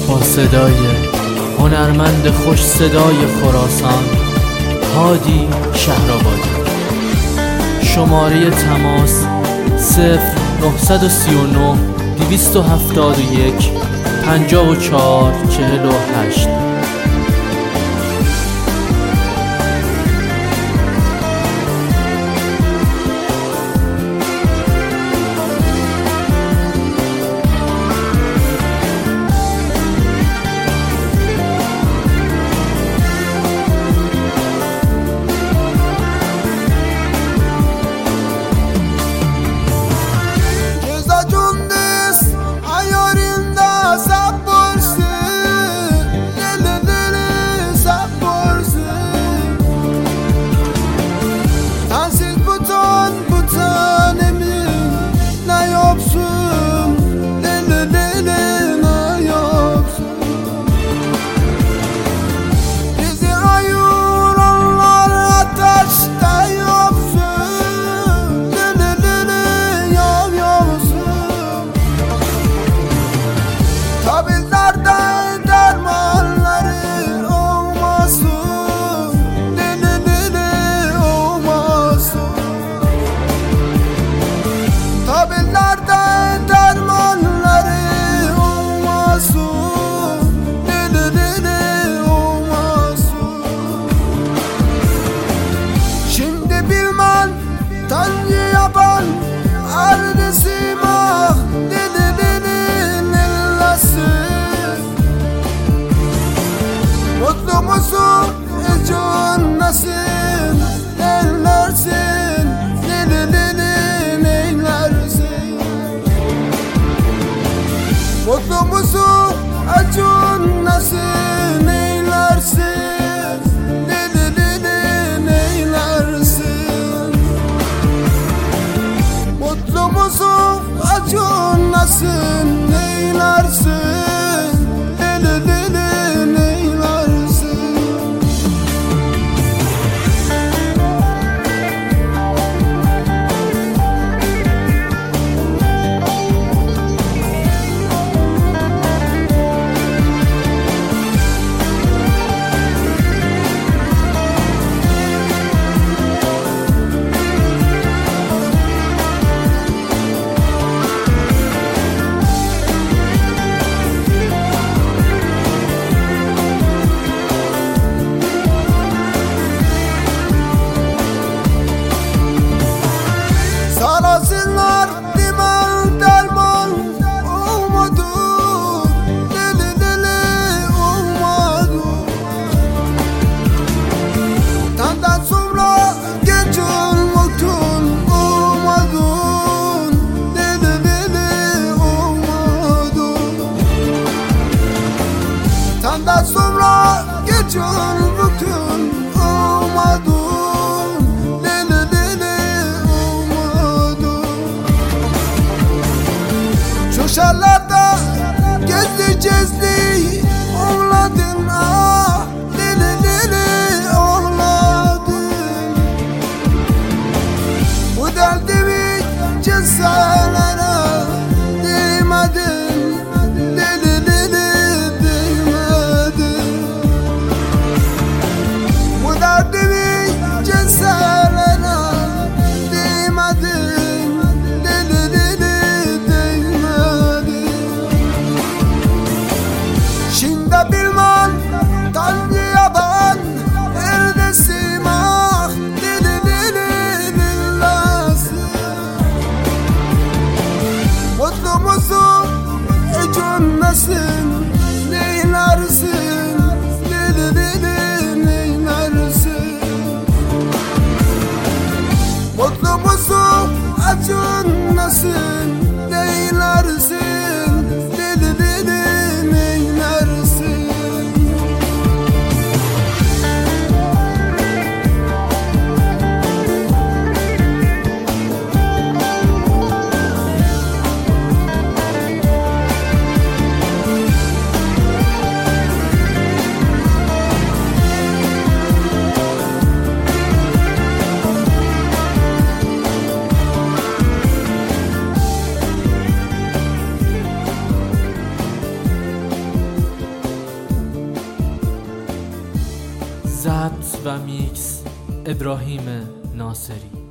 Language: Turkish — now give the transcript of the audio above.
با صدای هنرمند خوش صدای خراسان هادی شهرآبادی. شماره تماس 0939 271 54 48. Mutlu musun, acın nasıl, neylersin, neylersin. Mutlu musun, acın nasıl, neylersin, neylersin. Sarasınlar liman derman olmadı, deli olmadı. Tandan sonra geçin mutlun olmadın, deli olmadı. Tandan sonra geçin mutlun olmadın. Şarlarda gezdi cezdi oğladın, ah deli oğladın. Bu derdimi cezalara değmedin, deli değmedin. Bu derdimi cezalara değmedin. Bilmem Tanrı yaban erdesim, ah deli lazım. Mutlu musun, ecunlasın, neylersin, deli neylersin. Mutlu musun, acunlasın, neylersin, deli neylersin. ضبط و میکس ابراهیم ناصری.